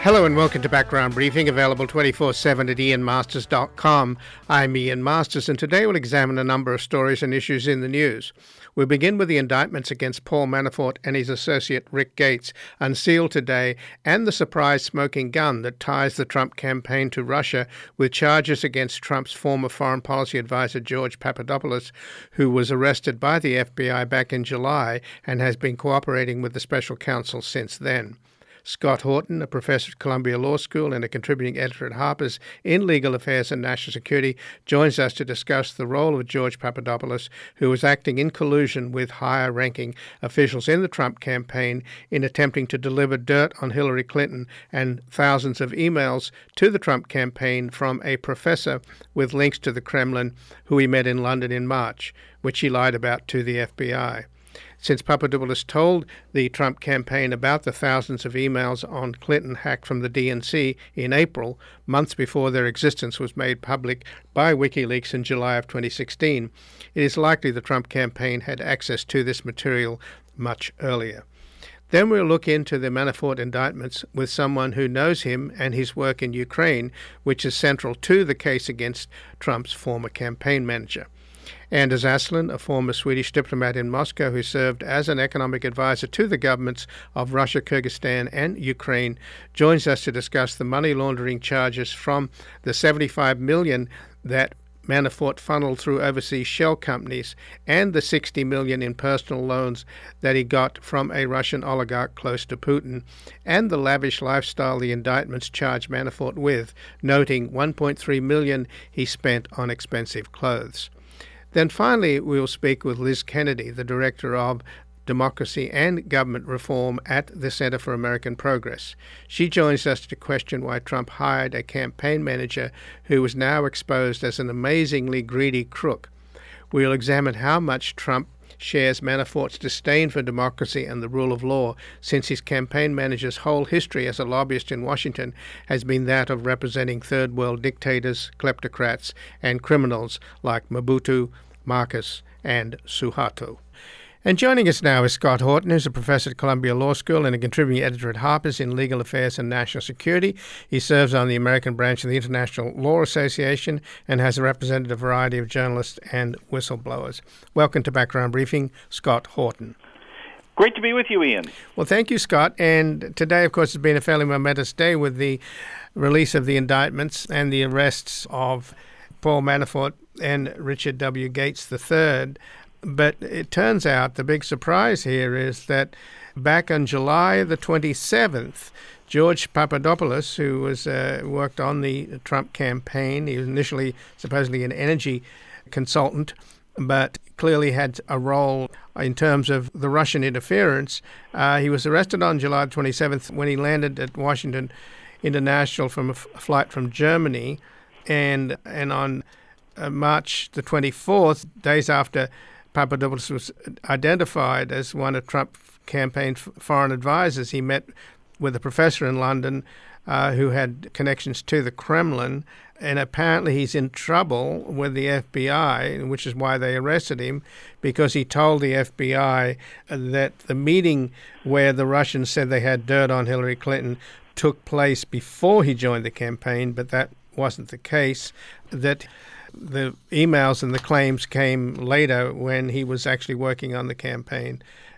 Hello and welcome to Background Briefing, available 24/7 at ianmasters.com. I'm Ian Masters, and today we'll examine a number of stories and issues in the news. We'll begin with the indictments against Paul Manafort and his associate Rick Gates, unsealed today, and the surprise smoking gun that ties the Trump campaign to Russia, with charges against Trump's former foreign policy advisor George Papadopoulos, who was arrested by the FBI back in July and has been cooperating with the special counsel since then. Scott Horton, a professor at Columbia Law School and a contributing editor at Harper's in legal affairs and national security, joins us to discuss the role of George Papadopoulos, who was acting in collusion with higher-ranking officials in the Trump campaign in attempting to deliver dirt on Hillary Clinton and thousands of emails to the Trump campaign from a professor with links to the Kremlin who he met in London in March, which he lied about to the FBI. Since Papadopoulos told the Trump campaign about the thousands of emails on Clinton hacked from the DNC in April, months before their existence was made public by WikiLeaks in July of 2016, it is likely the Trump campaign had access to this material much earlier. Then we'll look into the Manafort indictments with someone who knows him and his work in Ukraine, which is central to the case against Trump's former campaign manager. Anders Åslund, a former Swedish diplomat in Moscow who served as an economic advisor to the governments of Russia, Kyrgyzstan, and Ukraine, joins us to discuss the money laundering charges from the $75 million that Manafort funneled through overseas shell companies and the $60 million in personal loans that he got from a Russian oligarch close to Putin, and the lavish lifestyle the indictments charge Manafort with, noting $1.3 million he spent on expensive clothes. Then finally, we will speak with Liz Kennedy, the Director of Democracy and Government Reform at the Center for American Progress. She joins us to question why Trump hired a campaign manager who was now exposed as an amazingly greedy crook. We'll examine how much Trump shares Manafort's disdain for democracy and the rule of law, since his campaign manager's whole history as a lobbyist in Washington has been that of representing third world dictators, kleptocrats, and criminals like Mobutu, Marcos, and Suharto. And joining us now is Scott Horton, who's a professor at Columbia Law School and a contributing editor at Harper's in legal affairs and national security. He serves on the American branch of the International Law Association and has represented a variety of journalists and whistleblowers. Welcome to Background Briefing, Scott Horton. Great to be with you, Ian. Well, thank you, Scott. And today, of course, has been a fairly momentous day with the release of the indictments and the arrests of Paul Manafort and Richard W. Gates III. But it turns out the big surprise here is that back on July the 27th, George Papadopoulos, who was worked on the Trump campaign, he was initially supposedly an energy consultant, but clearly had a role in terms of the Russian interference. He was arrested on July 27th when he landed at Washington International from a flight from Germany, and on March the 24th, days after Papadopoulos was identified as one of Trump's campaign foreign advisors, he met with a professor in London who had connections to the Kremlin, and apparently he's in trouble with the FBI, which is why they arrested him, because he told the FBI that the meeting where the Russians said they had dirt on Hillary Clinton took place before he joined the campaign, but that wasn't the case, that the emails and the claims came later when he was actually working on the campaign,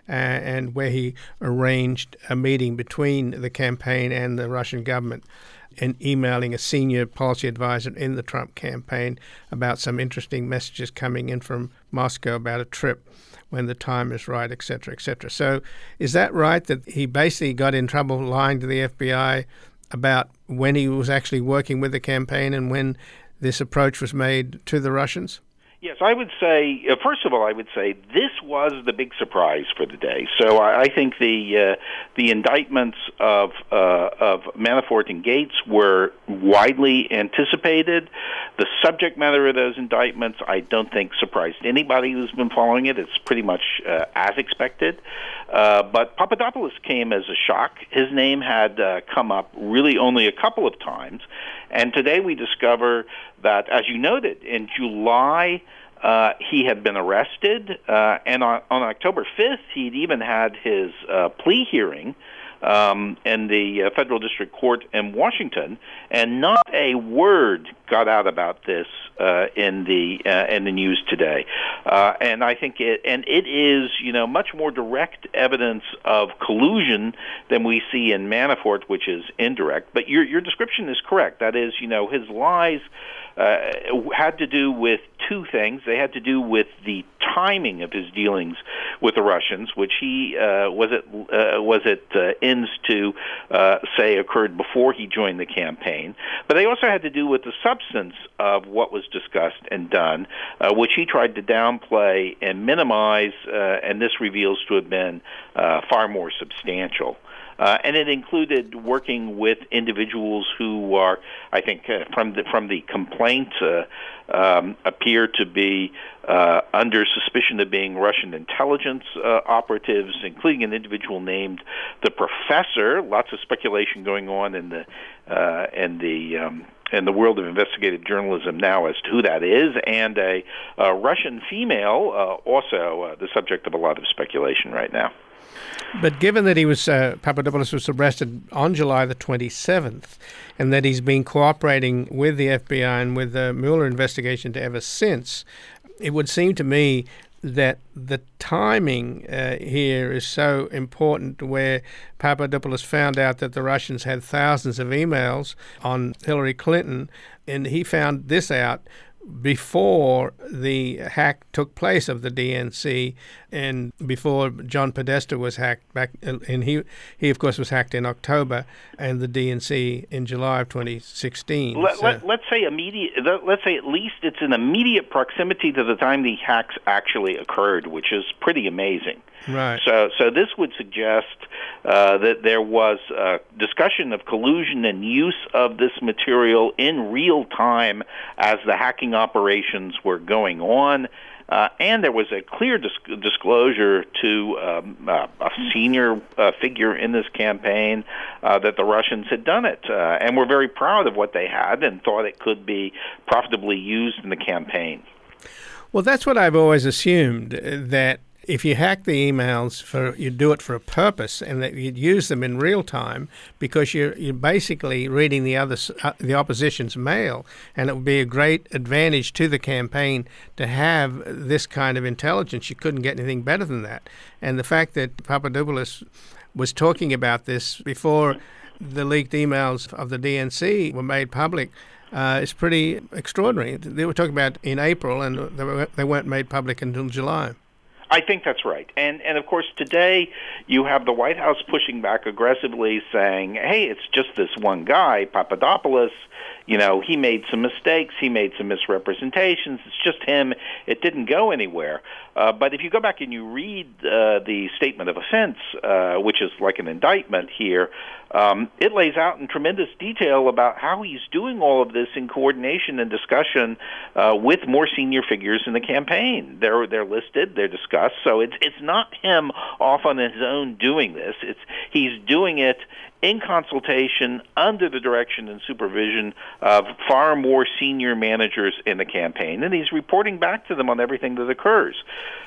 and where he arranged a meeting between the campaign and the Russian government, and emailing a senior policy advisor in the Trump campaign about some interesting messages coming in from Moscow about a trip when the time is right, et cetera, et cetera. So is that right, that he basically got in trouble lying to the FBI about when he was actually working with the campaign and when this approach was made to the Russians? Yes, I would say, first of all, I would say this was the big surprise for the day. So I think the indictments of Manafort and Gates were widely anticipated. The subject matter of those indictments, I don't think surprised anybody who's been following it. It's pretty much as expected. But Papadopoulos came as a shock. His name had come up really only a couple of times. And today we discover that, as you noted, in July he had been arrested, and on October 5th he'd even had his plea hearing in the Federal District Court in Washington, and not a word got out about this in the news today. And I think it is much more direct evidence of collusion than we see in Manafort, which is indirect. But your description is correct. That is, his lies had to do with two things. They had to do with the timing of his dealings with the Russians, which he ends to say occurred before he joined the campaign. But they also had to do with the substance of what was discussed and done, which he tried to downplay and minimize, and this reveals to have been far more substantial. And it included working with individuals who are, I think, from the complaint, appear to be under suspicion of being Russian intelligence operatives, including an individual named the Professor. Lots of speculation going on in the world of investigative journalism now as to who that is, and a Russian female, also the subject of a lot of speculation right now. But given that Papadopoulos was arrested on July the 27th, and that he's been cooperating with the FBI and with the Mueller investigation ever since, it would seem to me that the timing here is so important, where Papadopoulos found out that the Russians had thousands of emails on Hillary Clinton, and he found this out before the hack took place of the DNC and before John Podesta was hacked back, and he of course was hacked in October, and the DNC in July of 2016. Let's say at least it's in immediate proximity to the time the hacks actually occurred, which is pretty amazing. Right. So this would suggest that there was discussion of collusion and use of this material in real time as the hacking operations were going on. And there was a clear disclosure to a senior figure in this campaign that the Russians had done it, and were very proud of what they had and thought it could be profitably used in the campaign. Well, that's what I've always assumed, that if you hack the emails, you do it for a purpose, and that you'd use them in real time, because you're basically reading the opposition's mail, and it would be a great advantage to the campaign to have this kind of intelligence. You couldn't get anything better than that. And the fact that Papadopoulos was talking about this before the leaked emails of the DNC were made public is pretty extraordinary. They were talking about in April, and they weren't made public until July. I think that's right. And of course, today you have the White House pushing back aggressively, saying, hey, it's just this one guy, Papadopoulos. He made some mistakes. He made some misrepresentations. It's just him. It didn't go anywhere. But if you go back and you read the statement of offense, which is like an indictment here, it lays out in tremendous detail about how he's doing all of this in coordination and discussion with more senior figures in the campaign. They're listed, they're discussed. So it's not him off on his own doing this. He's doing it in consultation, under the direction and supervision of far more senior managers in the campaign, and he's reporting back to them on everything that occurs.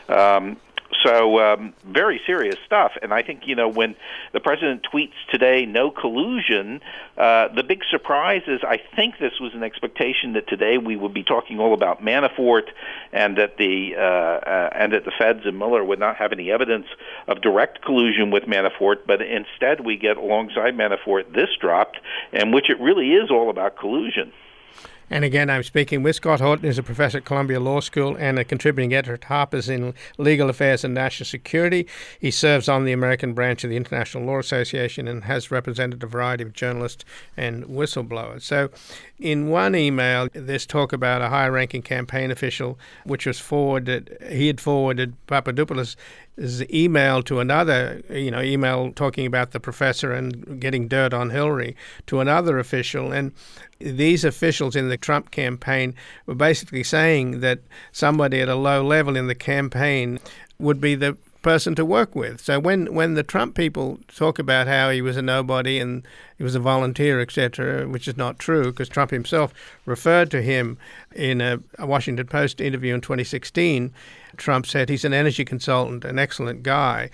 So very serious stuff. And I think, when the president tweets today, no collusion, the big surprise is I think this was an expectation that today we would be talking all about Manafort, and that the feds and Mueller would not have any evidence of direct collusion with Manafort, but instead we get alongside Manafort this dropped, in which it really is all about collusion. And again, I'm speaking with Scott Horton, who's a professor at Columbia Law School and a contributing editor at Harper's in Legal Affairs and National Security. He serves on the American branch of the International Law Association and has represented a variety of journalists and whistleblowers. So in one email, there's talk about a high-ranking campaign official, which was he had forwarded Papadopoulos' email to another, email talking about the professor and getting dirt on Hillary to another official. And these officials in the Trump campaign were basically saying that somebody at a low level in the campaign would be the person to work with. So when the Trump people talk about how he was a nobody and he was a volunteer, etc., which is not true, because Trump himself referred to him in a Washington Post interview in 2016. Trump said he's an energy consultant, an excellent guy.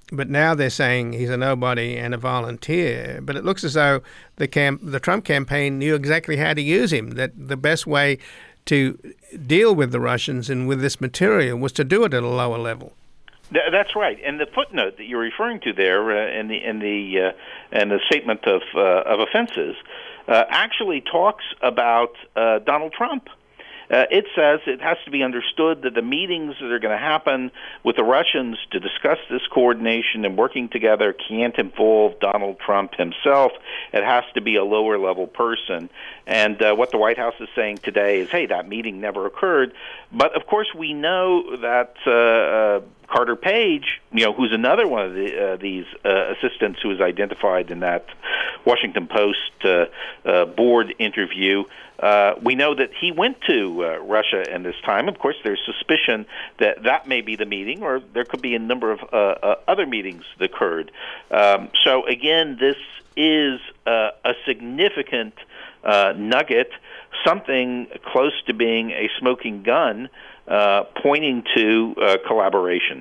But now they're saying he's a nobody and a volunteer. But it looks as though the Trump campaign knew exactly how to use him, that the best way to deal with the Russians and with this material was to do it at a lower level. That's right, and the footnote that you're referring to there in the statement of offenses actually talks about Donald Trump. It says it has to be understood that the meetings that are going to happen with the Russians to discuss this coordination and working together can't involve Donald Trump himself. It has to be a lower-level person. And what the White House is saying today is, hey, that meeting never occurred. But, of course, we know that Carter Page, who's another one of these assistants who was identified in that Washington Post board interview, we know that he went to Russia in this time. Of course, there's suspicion that that may be the meeting, or there could be a number of other meetings that occurred. So, again, this is a significant nugget, something close to being a smoking gun, pointing to collaboration.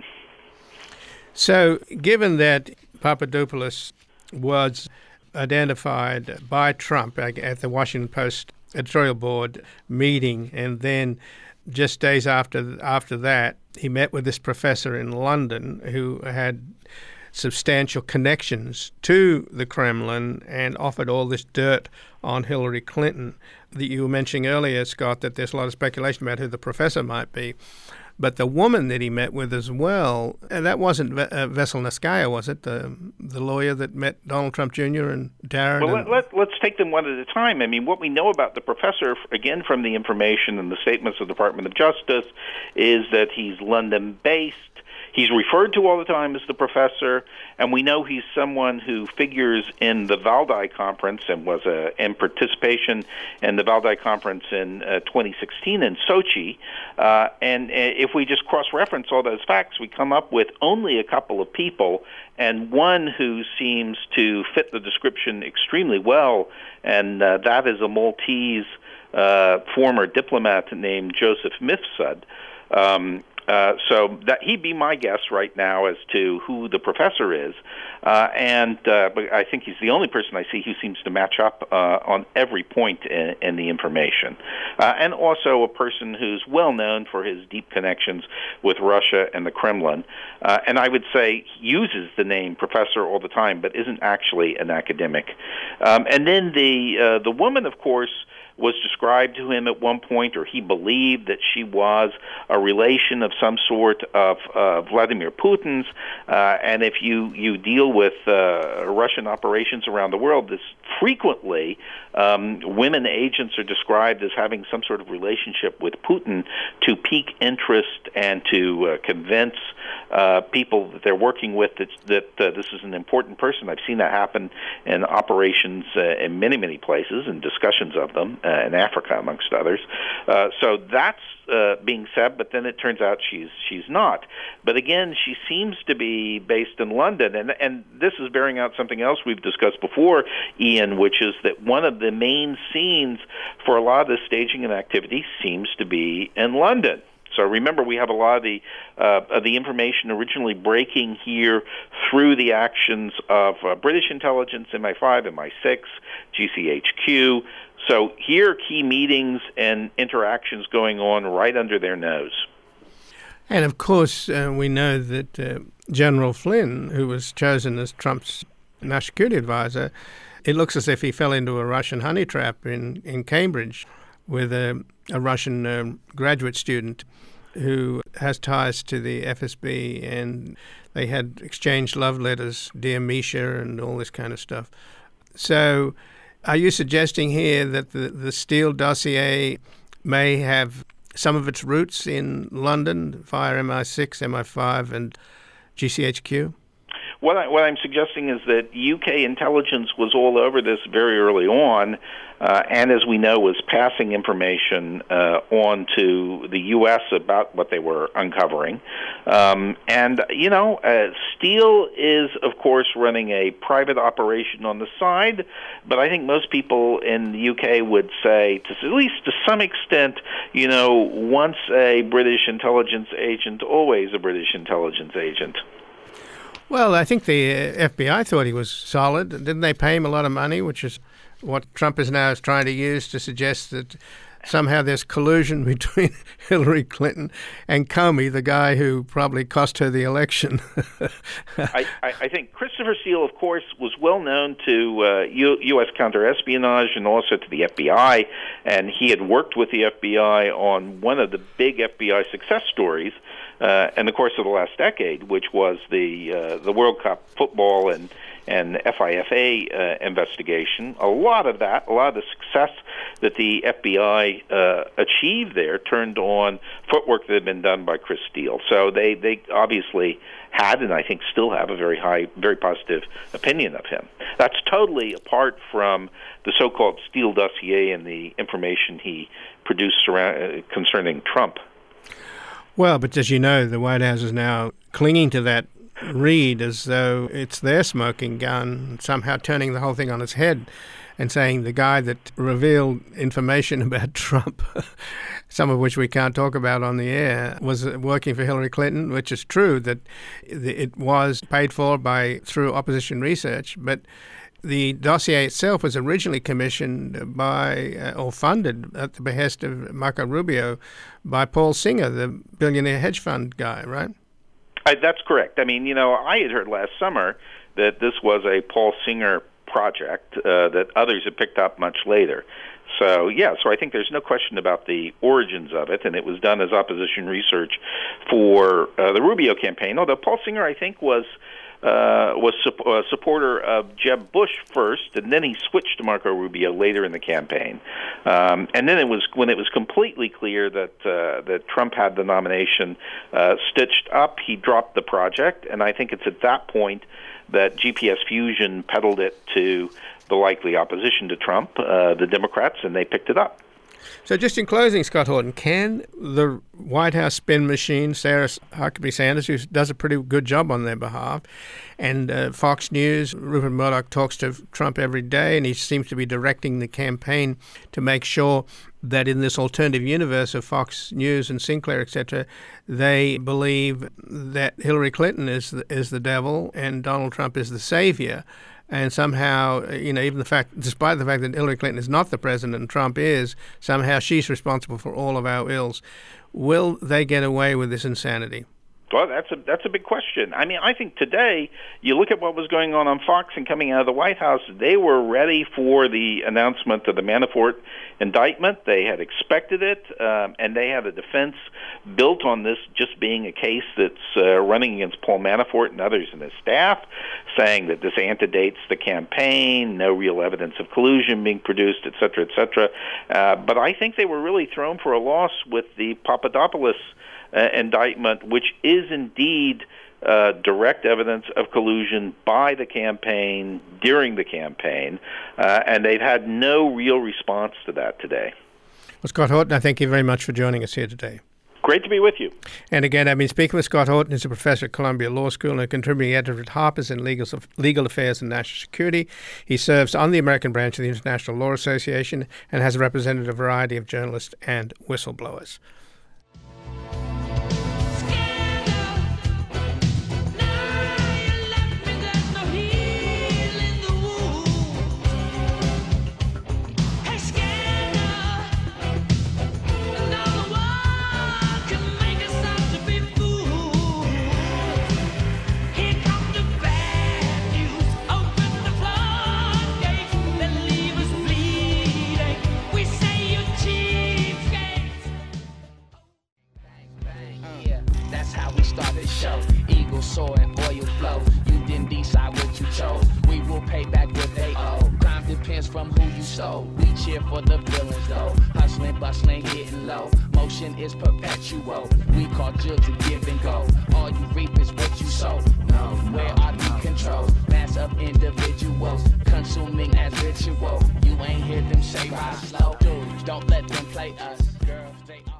So, given that Papadopoulos was identified by Trump at the Washington Post editorial board meeting, and then just days after that, he met with this professor in London who had substantial connections to the Kremlin and offered all this dirt on Hillary Clinton. That you were mentioning earlier, Scott, that there's a lot of speculation about who the professor might be. But the woman that he met with as well, that wasn't Veselnitskaya, was it? The lawyer that met Donald Trump Jr. and Darren? Well, let's take them one at a time. I mean, what we know about the professor, again, from the information and the statements of the Department of Justice, is that he's London-based. He's referred to all the time as the professor, and we know he's someone who figures in the Valdai Conference and was in participation in the Valdai Conference in 2016 in Sochi. And if we just cross-reference all those facts, we come up with only a couple of people, and one who seems to fit the description extremely well, and that is a Maltese former diplomat named Joseph Mifsud. So that he'd be my guess right now as to who the professor is, but I think he's the only person I see who seems to match up on every point in the information, and also a person who's well known for his deep connections with Russia and the Kremlin, and I would say uses the name professor all the time, but isn't actually an academic. And then the woman, of course, was described to him at one point, or he believed that she was a relation of some sort of Vladimir Putin's. And if you deal with Russian operations around the world, this frequently women agents are described as having some sort of relationship with Putin to pique interest and to convince people that they're working with that this is an important person. I've seen that happen in operations in many, many places and discussions of them in Africa, amongst others. So that's being said, but then it turns out she's not. But again, she seems to be based in London, and this is bearing out something else we've discussed before, Ian, which is that one of the main scenes for a lot of the staging and activity seems to be in London. So remember, we have a lot of the information originally breaking here through the actions of British intelligence, MI5, MI6, GCHQ. So here are key meetings and interactions going on right under their nose. And of course, we know that General Flynn, who was chosen as Trump's national security advisor, it looks as if he fell into a Russian honey trap in Cambridge with a Russian graduate student who has ties to the FSB, and they had exchanged love letters, Dear Misha, and all this kind of stuff. So are you suggesting here that the Steele dossier may have some of its roots in London via MI6, MI5, and GCHQ? What I'm suggesting is that UK intelligence was all over this very early on, and as we know, was passing information on to the U.S. about what they were uncovering. Steele is, of course, running a private operation on the side, but I think most people in the UK would say, at least to some extent, once a British intelligence agent, always a British intelligence agent. Well, I think the FBI thought he was solid. Didn't they pay him a lot of money, which is what Trump is now trying to use to suggest that somehow there's collusion between Hillary Clinton and Comey, the guy who probably cost her the election. I think Christopher Steele, of course, was well known to U.S. counterespionage and also to the FBI, and he had worked with the FBI on one of the big FBI success stories in the course of the last decade, which was the World Cup football and FIFA investigation. A lot of the success that the FBI achieved there turned on footwork that had been done by Chris Steele. So they obviously had, and I think still have, a very positive opinion of him. That's totally apart from the so-called Steele dossier and the information he produced concerning Trump. Well, but as you know, the White House is now clinging to that read as though it's their smoking gun, somehow turning the whole thing on its head and saying the guy that revealed information about Trump, some of which we can't talk about on the air, was working for Hillary Clinton, which is true that it was paid for through opposition research, but the dossier itself was originally commissioned by or funded at the behest of Marco Rubio by Paul Singer, the billionaire hedge fund guy, right? That's correct. I mean, I had heard last summer that this was a Paul Singer project that others had picked up much later. So I think there's no question about the origins of it, and it was done as opposition research for the Rubio campaign, although Paul Singer, I think, was a supporter of Jeb Bush first, and then he switched to Marco Rubio later in the campaign. And then when it was completely clear that Trump had the nomination stitched up, he dropped the project, and I think it's at that point that GPS Fusion peddled it to the likely opposition to Trump, the Democrats, and they picked it up. So just in closing, Scott Horton, can the White House spin machine, Sarah Huckabee Sanders, who does a pretty good job on their behalf, and Fox News, Rupert Murdoch talks to Trump every day, and he seems to be directing the campaign to make sure that in this alternative universe of Fox News and Sinclair, etc., they believe that Hillary Clinton is the devil and Donald Trump is the savior. And somehow, even despite the fact that Hillary Clinton is not the president and Trump is, somehow she's responsible for all of our ills. Will they get away with this insanity? Well, that's a big question. I mean, I think today, you look at what was going on Fox and coming out of the White House, they were ready for the announcement of the Manafort indictment. They had expected it, and they had a defense built on this just being a case that's running against Paul Manafort and others in his staff, saying that this antedates the campaign, no real evidence of collusion being produced, et cetera, et cetera. But I think they were really thrown for a loss with the Papadopoulos indictment, which is indeed direct evidence of collusion by the campaign during the campaign, and they've had no real response to that today. Well, Scott Horton, I thank you very much for joining us here today. Great to be with you. And again, I've been speaking with Scott Horton. He's a professor at Columbia Law School and a contributing editor at Harper's in Legal Affairs and National Security. He serves on the American branch of the International Law Association and has represented a variety of journalists and whistleblowers. Soar and oil flow. You didn't decide what you chose. We will pay back what they owe. Crime depends from who you sold. We cheer for the villains though. Hustling, bustling, hitting low. Motion is perpetual. We call judge to give and go. All you reap is what you sow. No, where are the controls? Mass of individuals consuming as ritual. You ain't hear them say rise slow. Dude, don't let them play us. Girls, they are.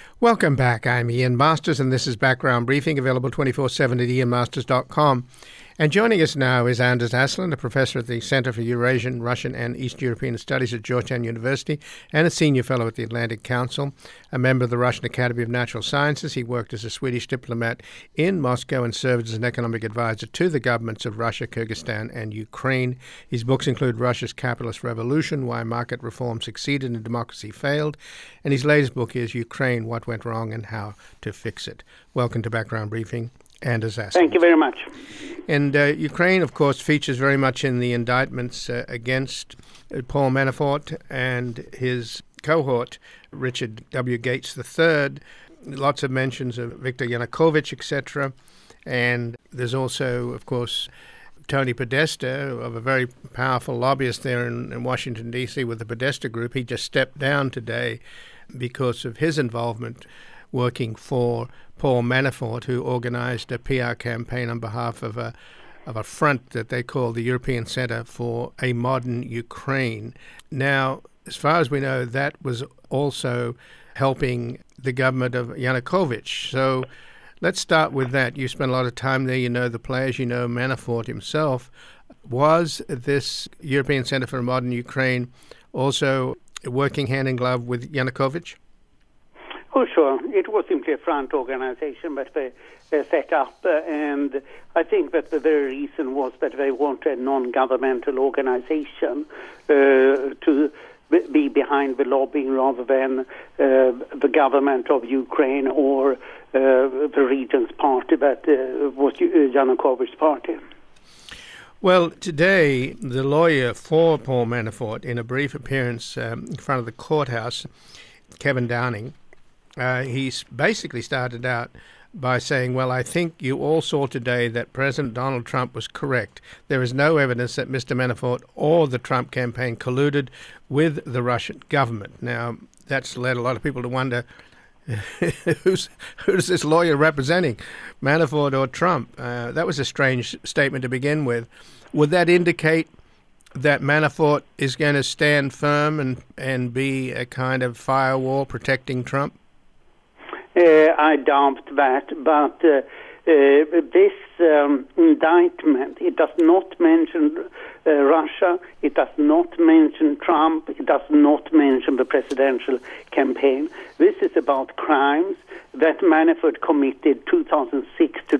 Welcome back. I'm Ian Masters, and this is Background Briefing, available 24/7 at ianmasters.com. And joining us now is Anders Aslund, a professor at the Center for Eurasian, Russian and East European Studies at Georgetown University and a senior fellow at the Atlantic Council, a member of the Russian Academy of Natural Sciences. He worked as a Swedish diplomat in Moscow and served as an economic advisor to the governments of Russia, Kyrgyzstan and Ukraine. His books include Russia's Capitalist Revolution, Why Market Reform Succeeded and Democracy Failed, and his latest book is Ukraine, What Went Wrong and How to Fix It. Welcome to Background Briefing, Anders Aslund. Thank you very much. And Ukraine, of course, features very much in the indictments against Paul Manafort and his cohort, Richard W. Gates III. Lots of mentions of Viktor Yanukovych, etc. And there's also, of course, Tony Podesta, of a very powerful lobbyist there in Washington, D.C. with the Podesta Group. He just stepped down today because of his involvement working for Paul Manafort, who organized a PR campaign on behalf of a front that they call the European Center for a Modern Ukraine. Now, as far as we know, that was also helping the government of Yanukovych. So let's start with that. You spent a lot of time there. You know the players. You know Manafort himself. Was this European Center for a Modern Ukraine also working hand in glove with Yanukovych? Oh, sure. It was simply a front organization that they set up, and I think that the very reason was that they wanted a non-governmental organization to be behind the lobbying rather than the government of Ukraine or the Regent's party that was Yanukovych's party. Well, today, the lawyer for Paul Manafort, in a brief appearance in front of the courthouse, Kevin Downing, he's basically started out by saying, well, I think you all saw today that President Donald Trump was correct. There is no evidence that Mr. Manafort or the Trump campaign colluded with the Russian government. Now, that's led a lot of people to wonder, who's this lawyer representing, Manafort or Trump? That was a strange statement to begin with. Would that indicate that Manafort is going to stand firm and be a kind of firewall protecting Trump? I doubt that, but this indictment, it does not mention Russia, it does not mention Trump, it does not mention the presidential campaign. This is about crimes that Manafort committed 2006 to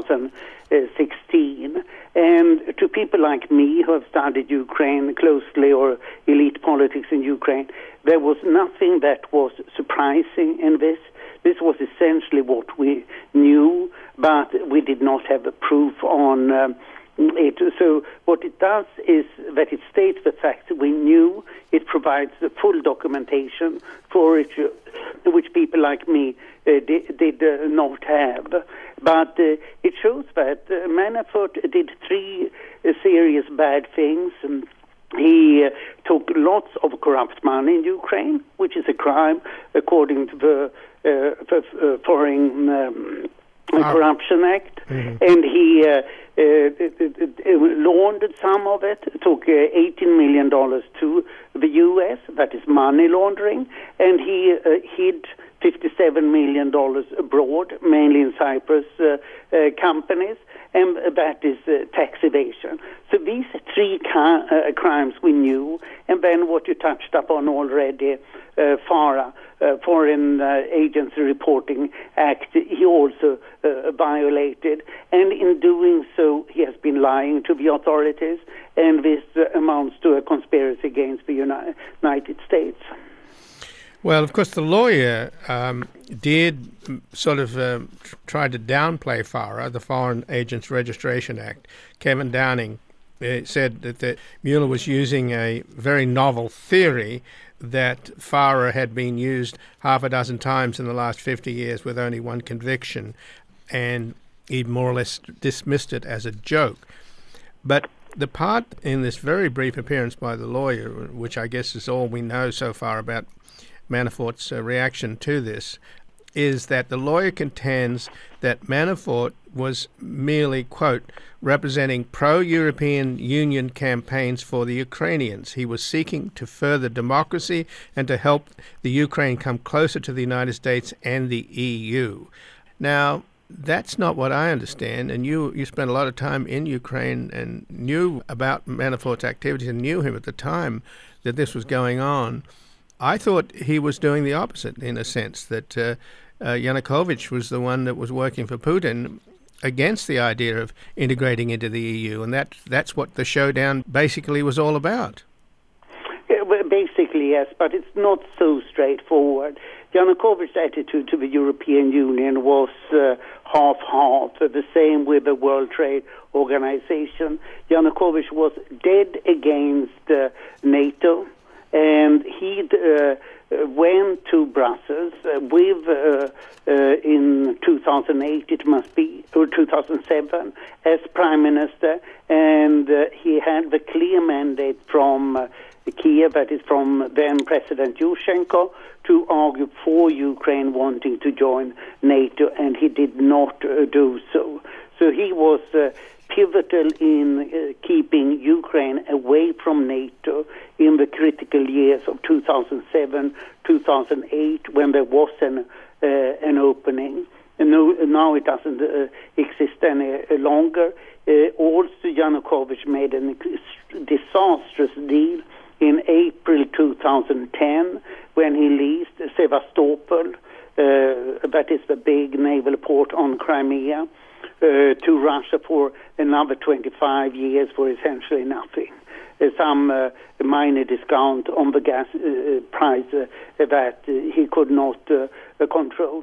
2016. And to people like me who have studied Ukraine closely or elite politics in Ukraine, there was nothing that was surprising in this. This was essentially what we knew, but we did not have the proof on it. So what it does is that it states the facts we knew. It provides the full documentation for it, which people like me did not have. But it shows that Manafort did three serious bad things. He took lots of corrupt money in Ukraine, which is a crime according to the Foreign Corruption Act, and he laundered some of it, took $18 million to the U.S., that is money laundering, and he hid $57 million abroad, mainly in Cyprus companies, and that is tax evasion. So these three crimes we knew, and then what you touched upon already, FARA, Foreign Agents Reporting Act, he also violated, and in doing so he has been lying to the authorities, and this amounts to a conspiracy against the United States. Well, of course, the lawyer did sort of try to downplay FARA, the Foreign Agents Registration Act. Kevin Downing said that Mueller was using a very novel theory that FARA had been used half a dozen times in the last 50 years with only one conviction, and he more or less dismissed it as a joke. But the part in this very brief appearance by the lawyer, which I guess is all we know so far about Manafort's reaction to this, is that the lawyer contends that Manafort was merely, quote, representing pro-European Union campaigns for the Ukrainians. He was seeking to further democracy and to help the Ukraine come closer to the United States and the EU. Now, that's not what I understand. And you spent a lot of time in Ukraine and knew about Manafort's activities and knew him at the time that this was going on. I thought he was doing the opposite, in a sense, that Yanukovych was the one that was working for Putin against the idea of integrating into the EU, and that's what the showdown basically was all about. Well, basically, yes, but it's not so straightforward. Yanukovych's attitude to the European Union was half-half, the same with the World Trade Organization. Yanukovych was dead against NATO, and he went to Brussels in 2008, it must be, or 2007, as Prime Minister, and he had the clear mandate from Kiev, that is from then President Yushchenko, to argue for Ukraine wanting to join NATO, and he did not do so. So he was pivotal in keeping Ukraine away from NATO in the critical years of 2007, 2008, when there was an opening. And now it doesn't exist any longer. Also, Yanukovych made a disastrous deal in April 2010 when he leased Sevastopol, that is the big naval port on Crimea, to Russia for another 25 years for essentially nothing. Some minor discount on the gas price that he could not control.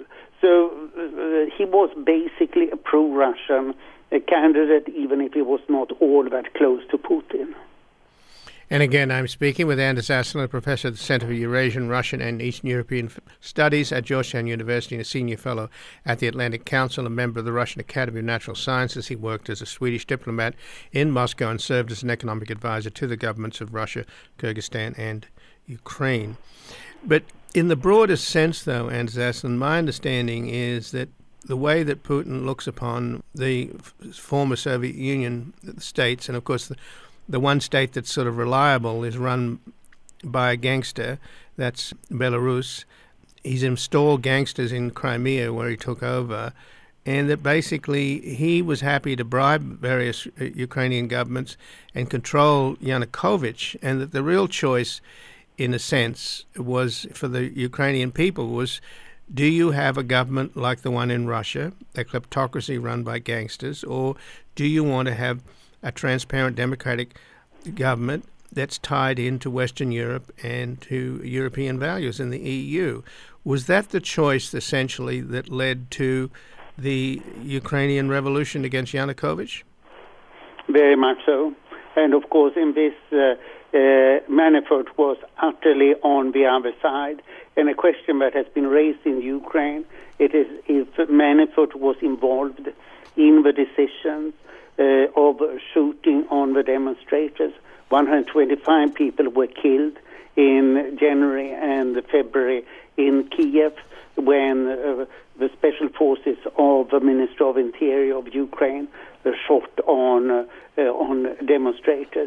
So he was basically a pro-Russian candidate, even if he was not all that close to Putin. And again, I'm speaking with Anders Asselin, Professor at the Center for Eurasian, Russian and Eastern European Studies at Georgetown University and a Senior Fellow at the Atlantic Council, a member of the Russian Academy of Natural Sciences. He worked as a Swedish diplomat in Moscow and served as an economic advisor to the governments of Russia, Kyrgyzstan and Ukraine. But in the broadest sense, though, Anders Asselin, my understanding is that the way that Putin looks upon the former Soviet Union states, and of course the one state that's sort of reliable is run by a gangster, that's Belarus. He's installed gangsters in Crimea where he took over, and that basically he was happy to bribe various Ukrainian governments and control Yanukovych, and that the real choice, in a sense, was for the Ukrainian people was, do you have a government like the one in Russia, a kleptocracy run by gangsters, or do you want to have a transparent democratic government that's tied into Western Europe and to European values in the EU? Was that the choice, essentially, that led to the Ukrainian revolution against Yanukovych? Very much so. And, of course, in this, Manafort was utterly on the other side. And a question that has been raised in Ukraine, it is if Manafort was involved in the decisions of shooting on the demonstrators. 125 people were killed in January and February in Kiev when the special forces of the Ministry of Interior of Ukraine shot on demonstrators.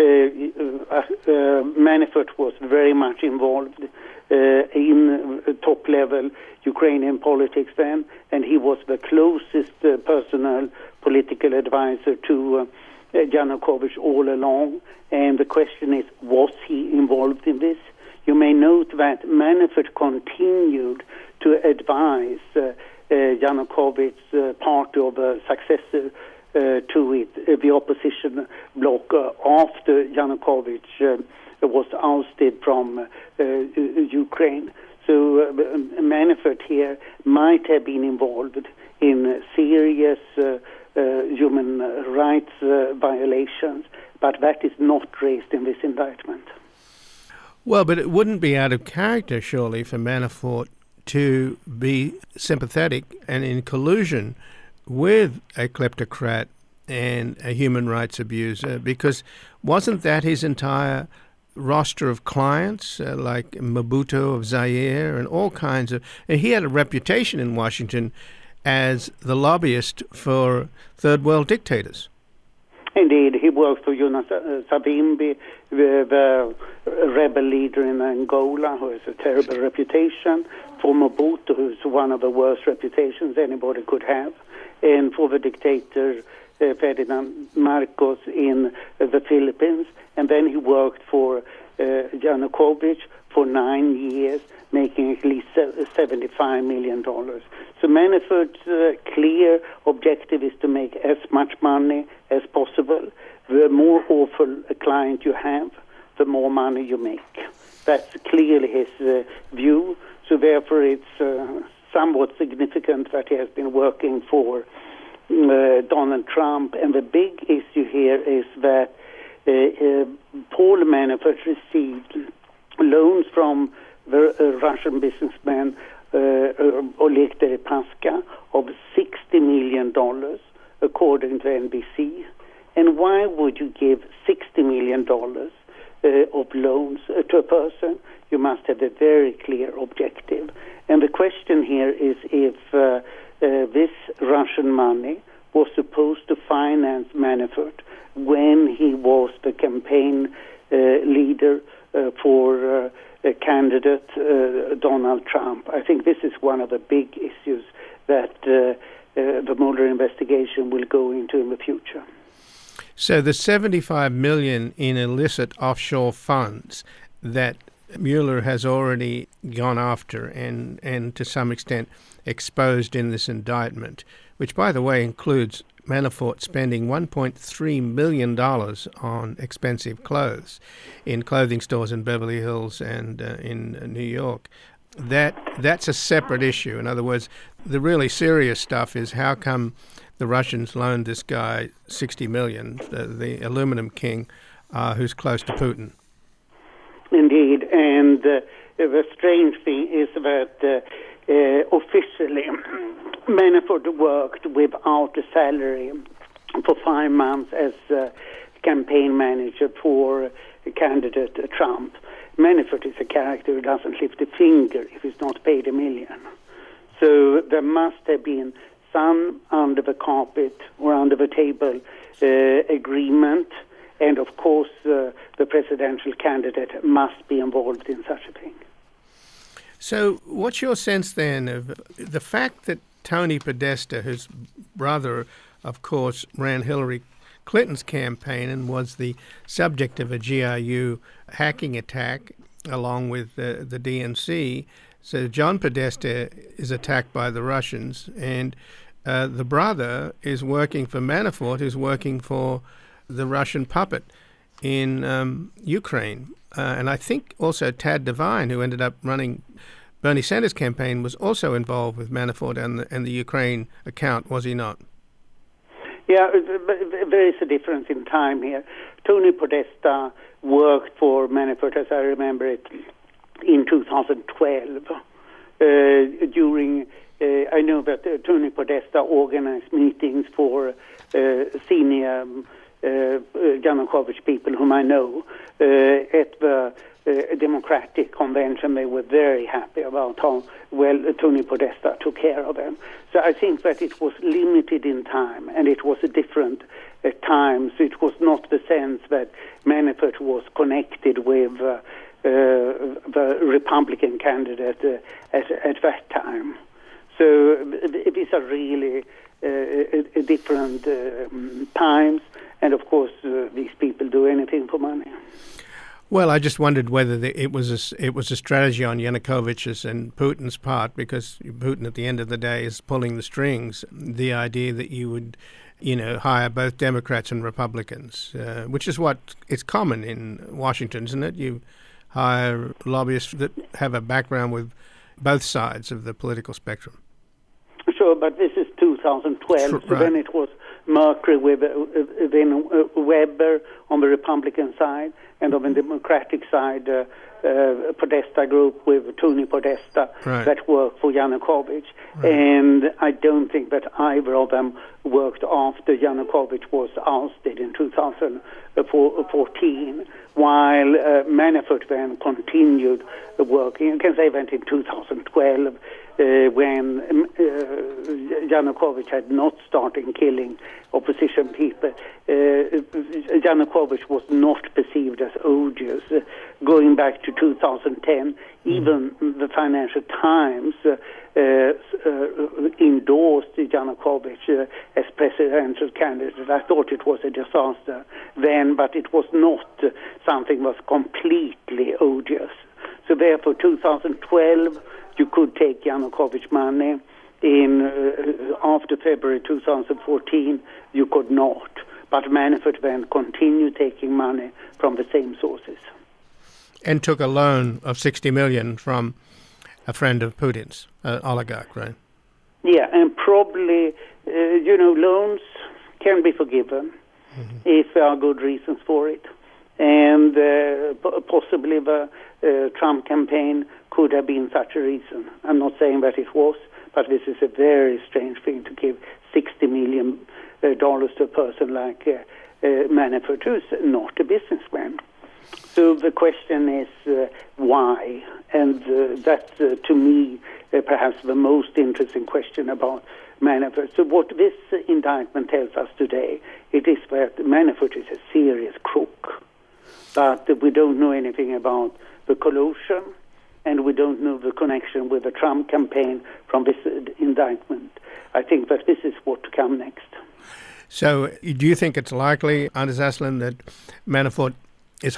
Manafort was very much involved in top-level Ukrainian politics then, and he was the closest personal political advisor to Yanukovych all along. And the question is, was he involved in this? You may note that Manafort continued to advise Yanukovych's party of a successor to it, the opposition bloc, after Yanukovych was ousted from Ukraine. So Manafort here might have been involved in serious human rights violations, but that is not raised in this indictment. Well, but it wouldn't be out of character, surely, for Manafort to be sympathetic and in collusion with a kleptocrat and a human rights abuser, because wasn't that his entire roster of clients, like Mobutu of Zaire and all kinds of... And he had a reputation in Washington as the lobbyist for third world dictators. Indeed, he worked for Jonas Savimbi, the rebel leader in Angola, who has a terrible reputation, for Mobutu, who's one of the worst reputations anybody could have, and for the dictator Ferdinand Marcos in the Philippines. And then he worked for Yanukovych for 9 years, making at least $75 million. So Manafort's clear objective is to make as much money as possible. The more awful a client you have, the more money you make. That's clearly his view. So therefore it's somewhat significant that he has been working for Donald Trump. And the big issue here is that Paul Manafort received loans from the Russian businessman Oleg Deripaska of $60 million, according to NBC. And why would you give $60 million of loans to a person? You must have a very clear objective. And the question here is if this Russian money was supposed to finance Manafort when he was the campaign leader for candidate Donald Trump. I think this is one of the big issues that the Mueller investigation will go into in the future. So the $75 million in illicit offshore funds that Mueller has already gone after and to some extent exposed in this indictment, which, by the way, includes Manafort spending $1.3 million on expensive clothes in clothing stores in Beverly Hills and in New York. That's a separate issue. In other words, the really serious stuff is how come the Russians loaned this guy $60 million, the aluminum king, who's close to Putin. Indeed, and the strange thing is that officially Manafort worked without a salary for 5 months as campaign manager for candidate Trump. Manafort is a character who doesn't lift a finger if he's not paid $1 million. So there must have been some under the carpet or under the table agreement, and of course the presidential candidate must be involved in such a thing. So what's your sense then of the fact that Tony Podesta, whose brother, of course, ran Hillary Clinton's campaign and was the subject of a GRU hacking attack along with the DNC, so John Podesta is attacked by the Russians, and the brother is working for Manafort, who's working for the Russian puppet in Ukraine. And I think also Tad Devine, who ended up running Bernie Sanders' campaign, was also involved with Manafort and the Ukraine account, was he not? Yeah, there is a difference in time here. Tony Podesta worked for Manafort, as I remember it, in 2012. I know that Tony Podesta organized meetings for senior Yanukovych people whom I know at the Democratic convention. They were very happy about how well Tony Podesta took care of them. So I think that it was limited in time, and it was a different time. So it was not the sense that Manafort was connected with the Republican candidate at that time. So these are really different times, and of course these people do anything for money. Well, I just wondered whether it was a strategy on Yanukovych's and Putin's part, because Putin at the end of the day is pulling the strings. The idea that you would, hire both Democrats and Republicans, which is what it's common in Washington, isn't it? You hire lobbyists that have a background with both sides of the political spectrum. Sure, but this is 2012, so right. Then it was Mercury with then Weber on the Republican side, and on the Democratic side, Podesta group with Tony Podesta that worked for Yanukovych. Right. And I don't think that either of them worked after Yanukovych was ousted in 2014, while Manafort then continued working. You can say that in 2012, when Yanukovych had not started killing opposition people. Yanukovych was not perceived as odious. Going back to 2010, even the Financial Times endorsed Yanukovych as presidential candidate. I thought it was a disaster then, but it was not something was completely odious. So therefore, 2012, you could take Yanukovych money. After February 2014, you could not. But Manafort then continued taking money from the same sources. And took a loan of $60 million from a friend of Putin's, oligarch, right? Yeah, and probably, loans can be forgiven if there are good reasons for it. And possibly the Trump campaign could have been such a reason. I'm not saying that it was, but this is a very strange thing to give $60 million to a person like Manafort, who's not a businessman. So the question is why? And that's, to me, perhaps the most interesting question about Manafort. So what this indictment tells us today, it is that Manafort is a serious crook. But we don't know anything about the collusion, and we don't know the connection with the Trump campaign from this indictment. I think that this is what to come next. So do you think it's likely, Anders Aslin, that Manafort is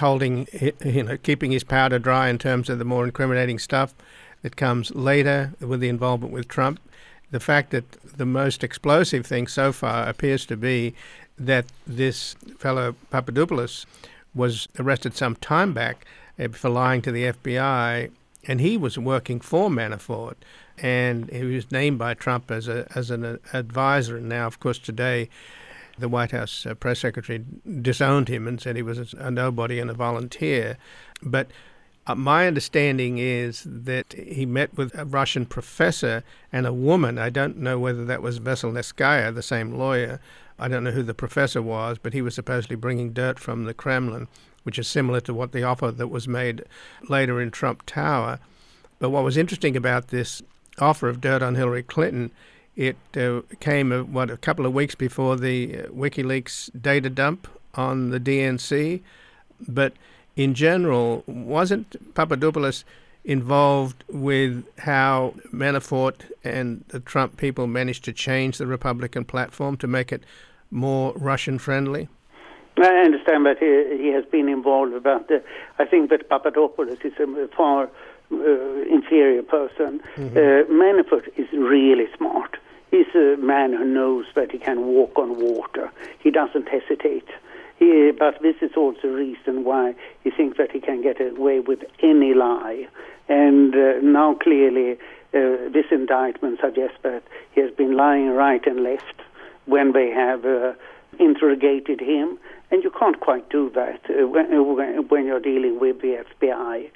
keeping his powder dry in terms of the more incriminating stuff that comes later with the involvement with Trump? The fact that the most explosive thing so far appears to be that this fellow Papadopoulos was arrested some time back for lying to the FBI, and he was working for Manafort, and he was named by Trump as an advisor. And now, of course, today the White House press secretary disowned him and said he was a nobody and a volunteer. But my understanding is that he met with a Russian professor and a woman. I don't know whether that was Veselnitskaya, the same lawyer. I don't know who the professor was, but he was supposedly bringing dirt from the Kremlin, which is similar to what the offer that was made later in Trump Tower. But what was interesting about this offer of dirt on Hillary Clinton, it came a couple of weeks before the WikiLeaks data dump on the DNC. But in general, wasn't Papadopoulos involved with how Manafort and the Trump people managed to change the Republican platform to make it more Russian-friendly? I understand that he has been involved, but I think that Papadopoulos is a far inferior person. Manafort is really smart. He's a man who knows that he can walk on water. He doesn't hesitate. But this is also a reason why he thinks that he can get away with any lie. And now clearly this indictment suggests that he has been lying right and left when they have interrogated him. And you can't quite do that when you're dealing with the FBI.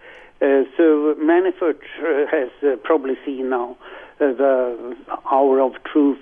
So Manafort has probably seen now the hour of truth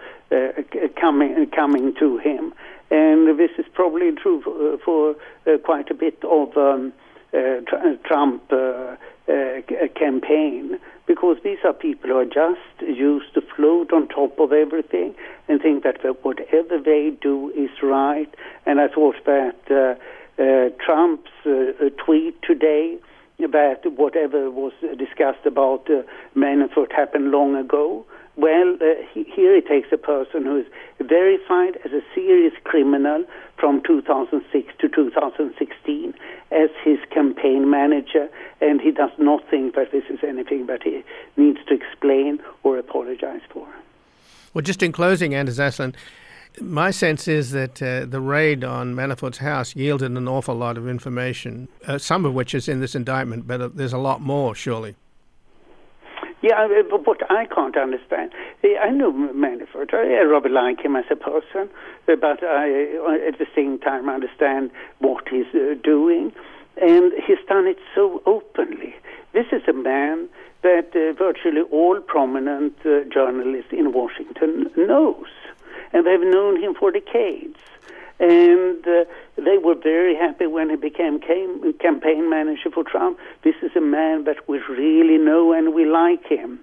coming to him. And this is probably true for quite a bit of Trump campaign, because these are people who are just used to float on top of everything and think that whatever they do is right. And I thought that Trump's tweet today that whatever was discussed about Manafort happened long ago. Well, here it takes a person who is verified as a serious criminal from 2006 to 2016 as his campaign manager, and he does not think that this is anything that he needs to explain or apologize for. Well, just in closing, Anders Aslin, my sense is that the raid on Manafort's house yielded an awful lot of information, some of which is in this indictment, but there's a lot more, surely. Yeah, but what I can't understand, I know Manafort, I rather like him as a person, but I at the same time understand what he's doing, and he's done it so openly. This is a man that virtually all prominent journalists in Washington knows, and they've known him for decades. And they were very happy when he became campaign manager for Trump. This is a man that we really know and we like him.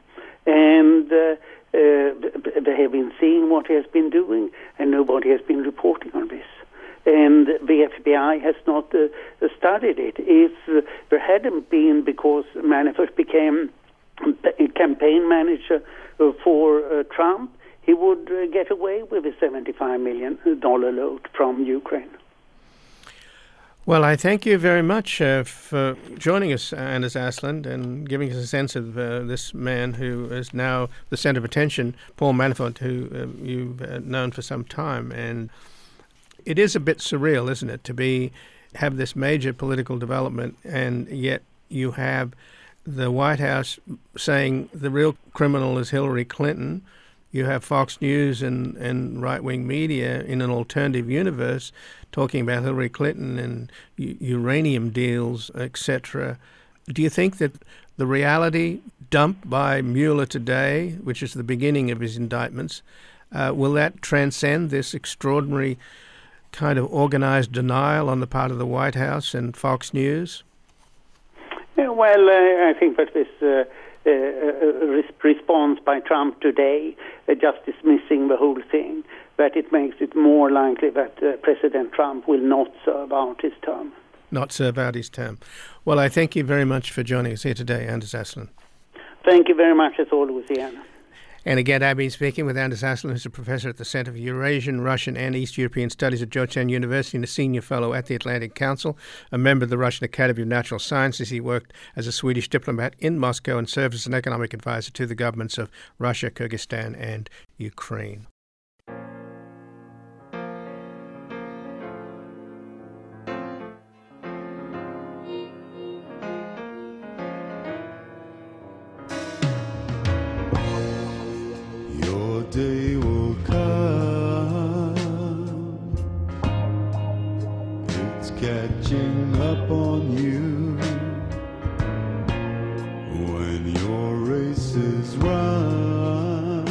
And they have been seeing what he has been doing, and nobody has been reporting on this. And the FBI has not studied it. If there hadn't been, because Manafort became a campaign manager for Trump, he would get away with a $75 million loan from Ukraine. Well, I thank you very much for joining us, Anders Aslund, and giving us a sense of this man who is now the centre of attention, Paul Manafort, who you've known for some time. And it is a bit surreal, isn't it, to have this major political development, and yet you have the White House saying the real criminal is Hillary Clinton. You have Fox News and right-wing media in an alternative universe talking about Hillary Clinton and uranium deals, etc. Do you think that the reality dumped by Mueller today, which is the beginning of his indictments, will that transcend this extraordinary kind of organized denial on the part of the White House and Fox News? Well, I think that this response by Trump today, just dismissing the whole thing, that it makes it more likely that President Trump will not serve out his term. Not serve out his term. Well, I thank you very much for joining us here today, Anders Aslund. Thank you very much, as always, Ian. And again, I've been speaking with Anders Aslund, who's a professor at the Center for Eurasian, Russian and East European Studies at Georgetown University and a senior fellow at the Atlantic Council, a member of the Russian Academy of Natural Sciences. He worked as a Swedish diplomat in Moscow and served as an economic advisor to the governments of Russia, Kyrgyzstan and Ukraine. Day will come, it's catching up on you when your race is run.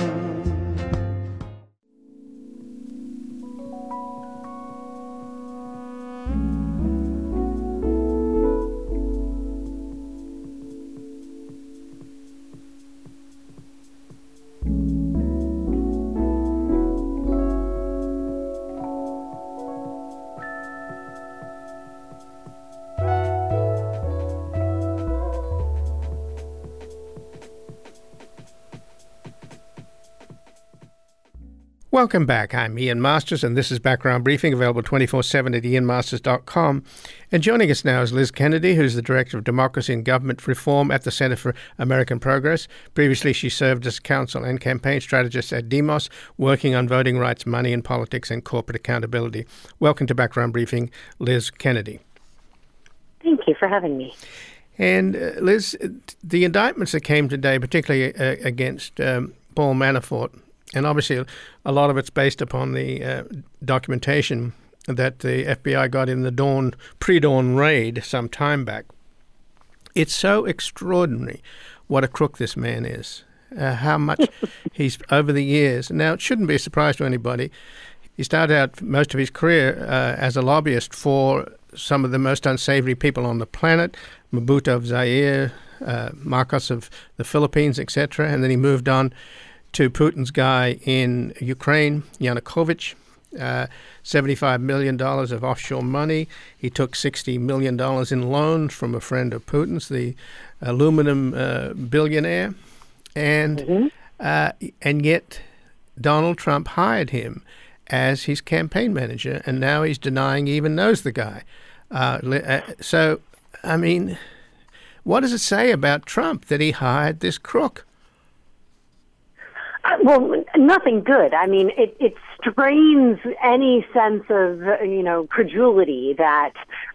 Welcome back. I'm Ian Masters, and this is Background Briefing, available 24/7 at ianmasters.com. And joining us now is Liz Kennedy, who's the Director of Democracy and Government Reform at the Center for American Progress. Previously, she served as counsel and campaign strategist at Demos, working on voting rights, money in politics, and corporate accountability. Welcome to Background Briefing, Liz Kennedy. Thank you for having me. And Liz, the indictments that came today, particularly against Paul Manafort, and obviously a lot of it's based upon the documentation that the FBI got in the pre-dawn raid some time back. It's so extraordinary what a crook this man is, how much he's over the years. Now, it shouldn't be a surprise to anybody. He started out most of his career as a lobbyist for some of the most unsavory people on the planet, Mobutu of Zaire, Marcos of the Philippines, etc., and then he moved on to Putin's guy in Ukraine, Yanukovych, $75 million of offshore money. He took $60 million in loans from a friend of Putin's, the aluminum billionaire. And yet Donald Trump hired him as his campaign manager, and now he's denying he even knows the guy. So, I mean, what does it say about Trump that he hired this crook? Well, nothing good. I mean, it strains any sense of, credulity that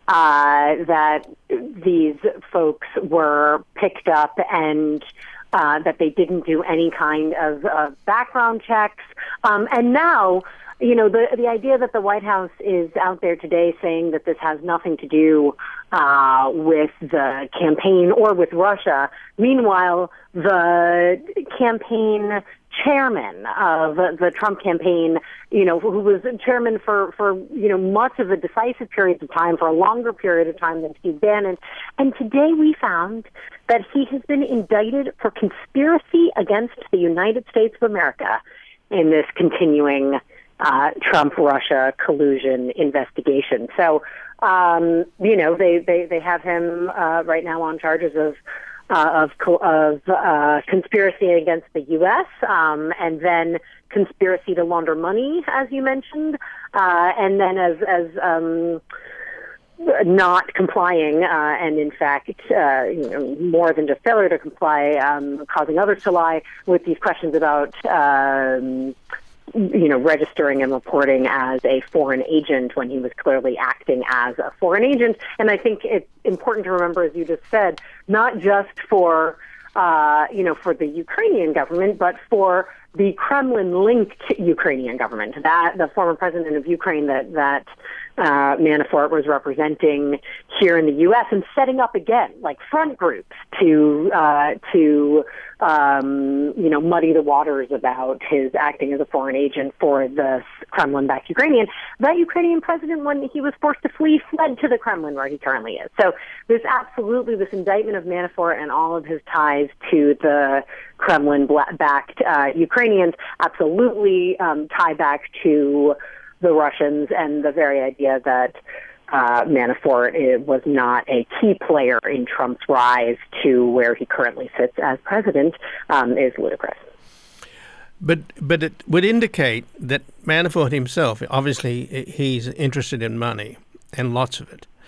these folks were picked up and that they didn't do any kind of background checks. And now, the idea that the White House is out there today saying that this has nothing to do with the campaign or with Russia. Meanwhile, the campaign chairman of the Trump campaign, who was chairman for much of the decisive periods of time, for a longer period of time than Steve Bannon. And today we found that he has been indicted for conspiracy against the United States of America in this continuing Trump-Russia collusion investigation. So, they have him right now on charges of conspiracy against the U.S. And then conspiracy to launder money, as you mentioned, and then as not complying, and in fact, more than just failure to comply, causing others to lie with these questions about registering and reporting as a foreign agent when he was clearly acting as a foreign agent. And I think it's important to remember, as you just said, not just for the Ukrainian government, but for the Kremlin-linked Ukrainian government, that the former president of Ukraine that Manafort was representing here in the U.S. and setting up again like front groups to muddy the waters about his acting as a foreign agent for the Kremlin-backed Ukrainian. That Ukrainian president, when he was forced to flee, fled to the Kremlin where he currently is. So there's absolutely this indictment of Manafort and all of his ties to the Kremlin-backed Ukrainians absolutely tie back to the Russians and the very idea that Manafort was not a key player in Trump's rise to where he currently sits as president is ludicrous. But it would indicate that Manafort himself, obviously, he's interested in money and lots of it.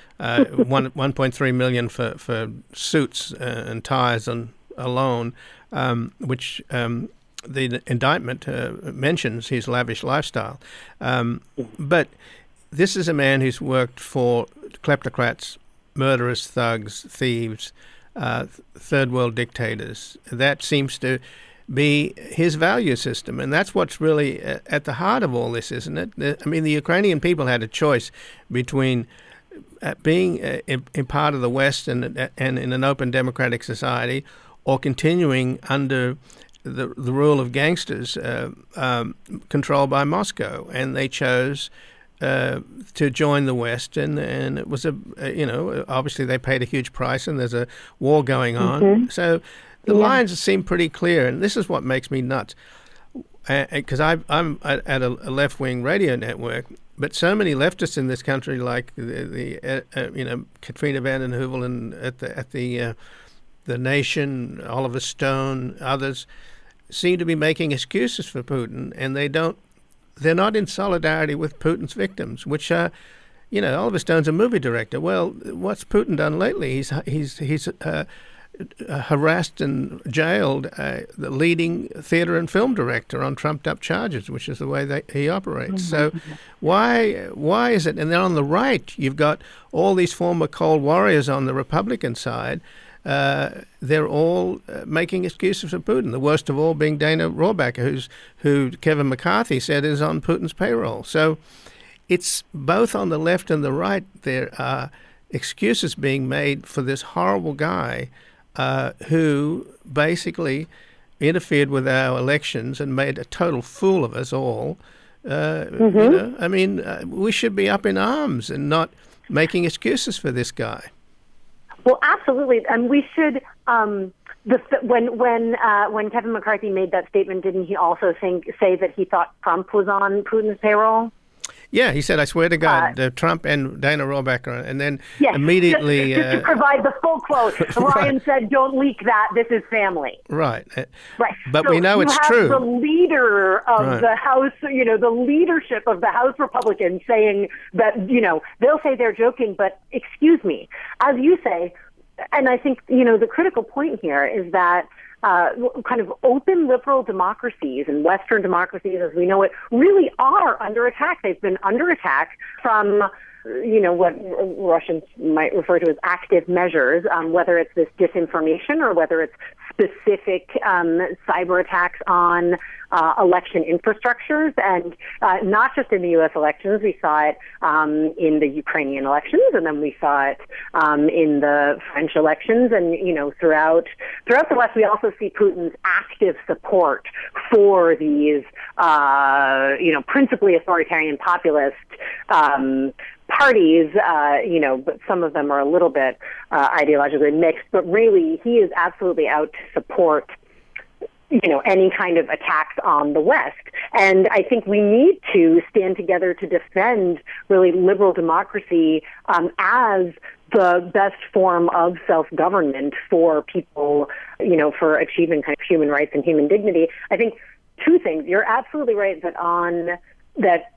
1.3 million for suits and ties alone, which the indictment mentions his lavish lifestyle. But this is a man who's worked for kleptocrats, murderous, thugs, thieves, third world dictators. That seems to be his value system, and that's what's really at the heart of all this, isn't it? I mean, the Ukrainian people had a choice between being in part of the West and in an open democratic society, or continuing under the rule of gangsters controlled by Moscow, and they chose to join the West, and it was obviously they paid a huge price, and there's a war going on. Mm-hmm. So the lines seem pretty clear, and this is what makes me nuts, because I'm at a left-wing radio network, but so many leftists in this country, like the Katrina vanden Heuvel and at the Nation, Oliver Stone, others, seem to be making excuses for Putin, and they're not in solidarity with Putin's victims, which are, Oliver Stone's a movie director. Well, what's Putin done lately? He's harassed and jailed the leading theater and film director on trumped-up charges, which is the way he operates. So why is it? And then on the right, you've got all these former Cold Warriors on the Republican side. They're all making excuses for Putin, the worst of all being Dana Rohrabacher, who Kevin McCarthy said is on Putin's payroll. So it's both on the left and the right. There are excuses being made for this horrible guy who basically interfered with our elections and made a total fool of us all. We should be up in arms and not making excuses for this guy. Well, absolutely, and we should. When Kevin McCarthy made that statement, didn't he also say that he thought Trump was on Putin's payroll? Yeah, he said, "I swear to God, Trump and Dana Rohrabacher," and then immediately just to provide the full quote, Ryan said, "Don't leak that. This is family." Right. Right. But so we know it's true. The leader of the House, the leadership of the House Republicans saying that, they'll say they're joking, but excuse me, as you say, and I think the critical point here is that. Kind of open liberal democracies and Western democracies as we know it really are under attack. They've been under attack from, what Russians might refer to as active measures, whether it's this disinformation or whether it's specific cyber attacks on election infrastructures, and not just in the U.S. elections. We saw it in the Ukrainian elections, and then we saw it in the French elections, and throughout the West, we also see Putin's active support for these, principally authoritarian populist parties, but some of them are a little bit ideologically mixed. But really, he is absolutely out to support any kind of attacks on the West. And I think we need to stand together to defend really liberal democracy as the best form of self-government for people, for achieving kind of human rights and human dignity. I think two things. You're absolutely right that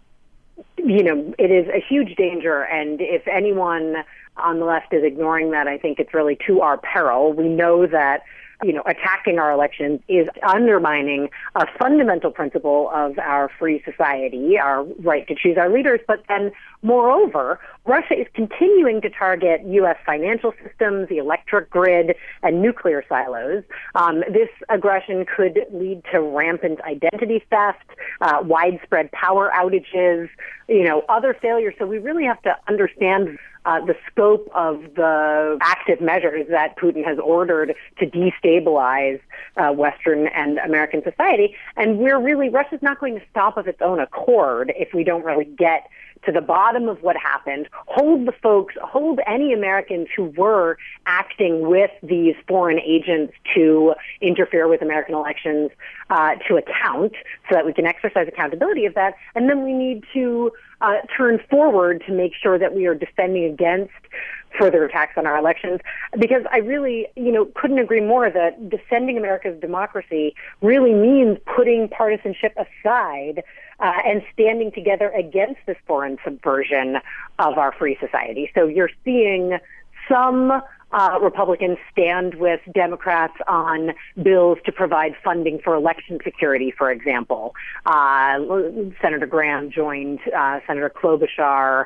it is a huge danger, and if anyone on the left is ignoring that, I think it's really to our peril. We know that attacking our elections is undermining a fundamental principle of our free society, our right to choose our leaders. But then, moreover, Russia is continuing to target U.S. financial systems, the electric grid, and nuclear silos. This aggression could lead to rampant identity theft, widespread power outages, other failures. So we really have to understand the scope of the active measures that Putin has ordered to destabilize Western and American society. And Russia's not going to stop of its own accord if we don't really get to the bottom of what happened, hold any Americans who were acting with these foreign agents to interfere with American elections to account so that we can exercise accountability of that. And then we need to turn forward to make sure that we are defending against further attacks on our elections, because I really, couldn't agree more that defending America's democracy really means putting partisanship aside and standing together against this foreign subversion of our free society. So you're seeing some Republicans stand with Democrats on bills to provide funding for election security, for example. Senator Graham joined Senator Klobuchar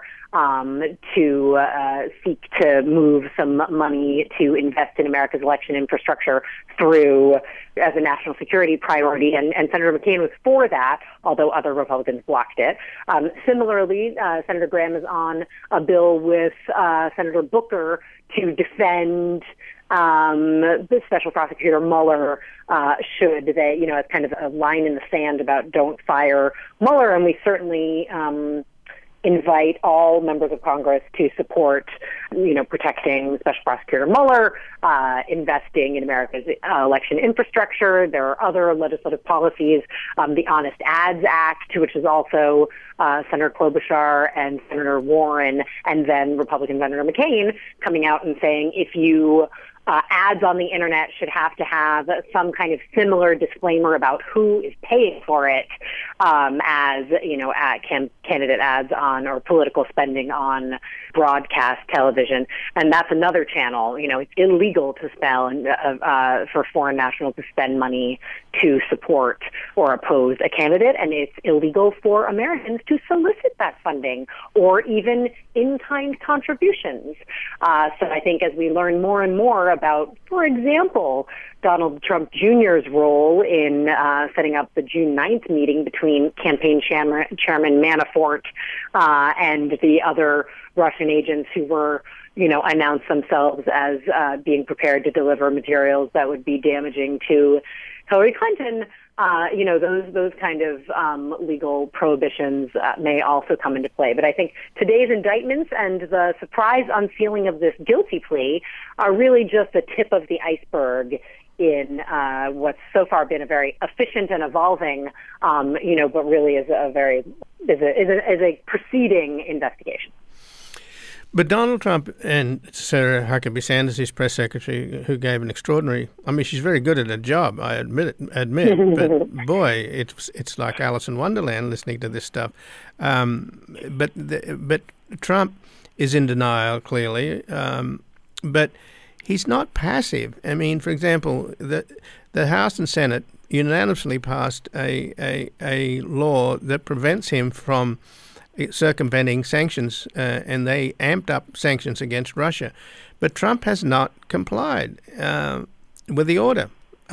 to seek to move some money to invest in America's election infrastructure through as a national security priority, and Senator McCain was for that, although other Republicans blocked it. Similarly, Senator Graham is on a bill with Senator Booker to defend the special prosecutor Mueller should they, as kind of a line in the sand about don't fire Mueller, and we certainly invite all members of Congress to support, protecting Special Prosecutor Mueller, investing in America's election infrastructure. There are other legislative policies, the Honest Ads Act, which is also Senator Klobuchar and Senator Warren, and then Republican Senator McCain coming out and saying if you ads on the internet should have to have some kind of similar disclaimer about who is paying for it, as candidate ads on or political spending on broadcast television, and that's another channel. It's illegal to spend for foreign nationals to spend money to support or oppose a candidate, and it's illegal for Americans to solicit that funding or even in-kind contributions. So I think as we learn more and more about, for example, Donald Trump Jr.'s role in setting up the June 9th meeting between campaign chairman Manafort and the other Russian agents who were, announced themselves as being prepared to deliver materials that would be damaging to Hillary Clinton. Those kind of legal prohibitions may also come into play. But I think today's indictments and the surprise unsealing of this guilty plea are really just the tip of the iceberg in what's so far been a very efficient and evolving, but really is a proceeding investigation. But Donald Trump and Sarah Huckabee Sanders, his press secretary, who gave an extraordinary, she's very good at her job, I admit, but boy, it's like Alice in Wonderland listening to this stuff. But Trump is in denial, clearly, but he's not passive. For example, the House and Senate unanimously passed a law that prevents him from circumventing sanctions, and they amped up sanctions against Russia. But Trump has not complied with the order,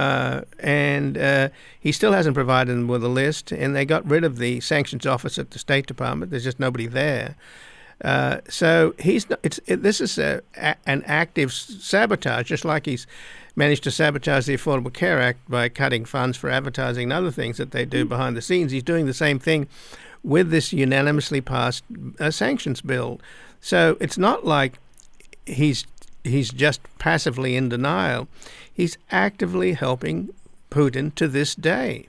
and he still hasn't provided them with a list, and they got rid of the sanctions office at the State Department. There's just nobody there. So he's not, this is an active sabotage, just like he's managed to sabotage the Affordable Care Act by cutting funds for advertising and other things that they do behind the scenes. He's doing the same thing with this unanimously passed sanctions bill. So it's not like he's just passively in denial. He's actively helping Putin to this day.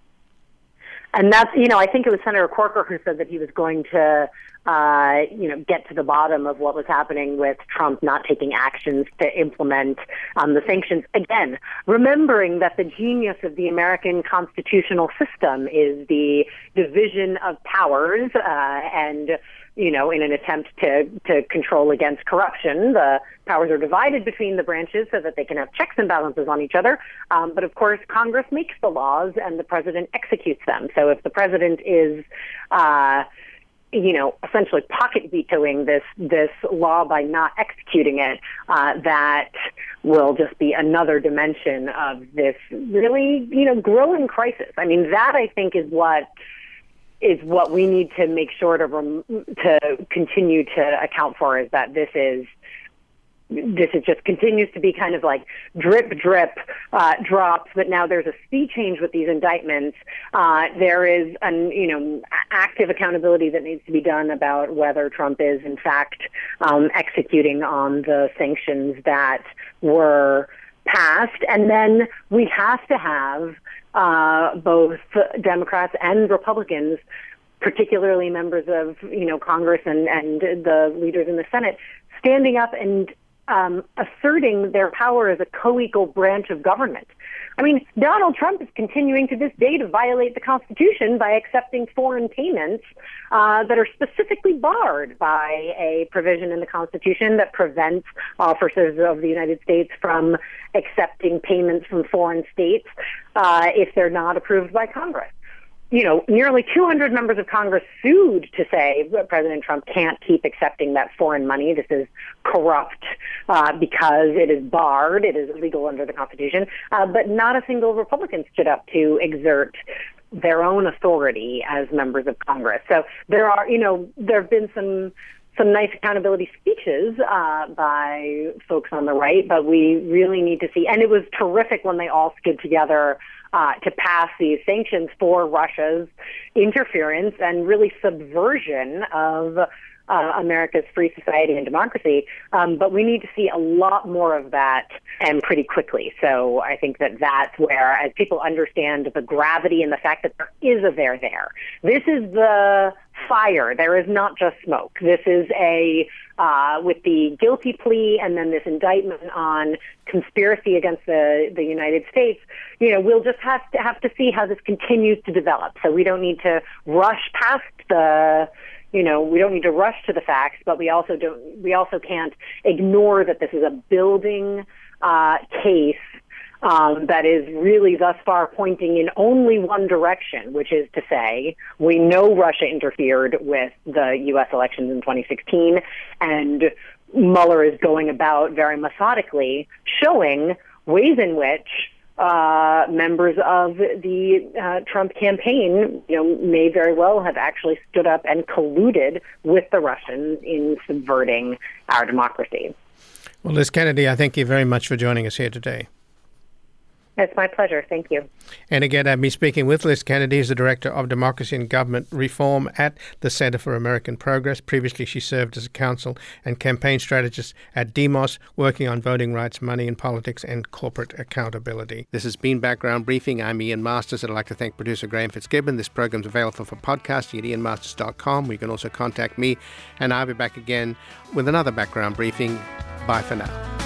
And that's, I think it was Senator Corker who said that he was going to, get to the bottom of what was happening with Trump not taking actions to implement the sanctions. Again, remembering that the genius of the American constitutional system is the division of powers and in an attempt to control against corruption. The powers are divided between the branches so that they can have checks and balances on each other. But of course, Congress makes the laws and the president executes them. So if the president is, essentially pocket vetoing this law by not executing it, that will just be another dimension of this really, growing crisis. I mean, that I think is what we need to make sure to continue to account for, is that this is just continues to be kind of like drip, drops, but now there's a sea change with these indictments. There is an, active accountability that needs to be done about whether Trump is in fact executing on the sanctions that were passed. And then we have to have both Democrats and Republicans, particularly members of, Congress and the leaders in the Senate, standing up and asserting their power as a co-equal branch of government. I mean, Donald Trump is continuing to this day to violate the Constitution by accepting foreign payments that are specifically barred by a provision in the Constitution that prevents officers of the United States from accepting payments from foreign states if they're not approved by Congress. Nearly 200 members of Congress sued to say President Trump can't keep accepting that foreign money. This is corrupt because it is barred. It is illegal under the Constitution. But not a single Republican stood up to exert their own authority as members of Congress. So there have been some nice accountability speeches by folks on the right, but we really need to see, and it was terrific when they all stood together to pass these sanctions for Russia's interference and really subversion of America's free society and democracy. But we need to see a lot more of that, and pretty quickly. So I think that's where, as people understand the gravity and the fact that there is a there there. This is the fire. There is not just smoke. This is with the guilty plea and then this indictment on conspiracy against the United States, we'll just have to see how this continues to develop. So we don't need to rush past we don't need to rush to the facts, but we also can't ignore that this is a building case that is really thus far pointing in only one direction, which is to say, we know Russia interfered with the U.S. elections in 2016, and Mueller is going about very methodically showing ways in which members of the Trump campaign, may very well have actually stood up and colluded with the Russians in subverting our democracy. Well, Liz Kennedy, I thank you very much for joining us here today. It's my pleasure. Thank you. And again, I've been speaking with Liz Kennedy, who's the Director of Democracy and Government Reform at the Center for American Progress. Previously, she served as a counsel and campaign strategist at Demos, working on voting rights, money in politics, and corporate accountability. This has been Background Briefing. I'm Ian Masters. I'd like to thank producer Graham Fitzgibbon. This program's available for podcasting at ianmasters.com, where you can also contact me, and I'll be back again with another Background Briefing. Bye for now.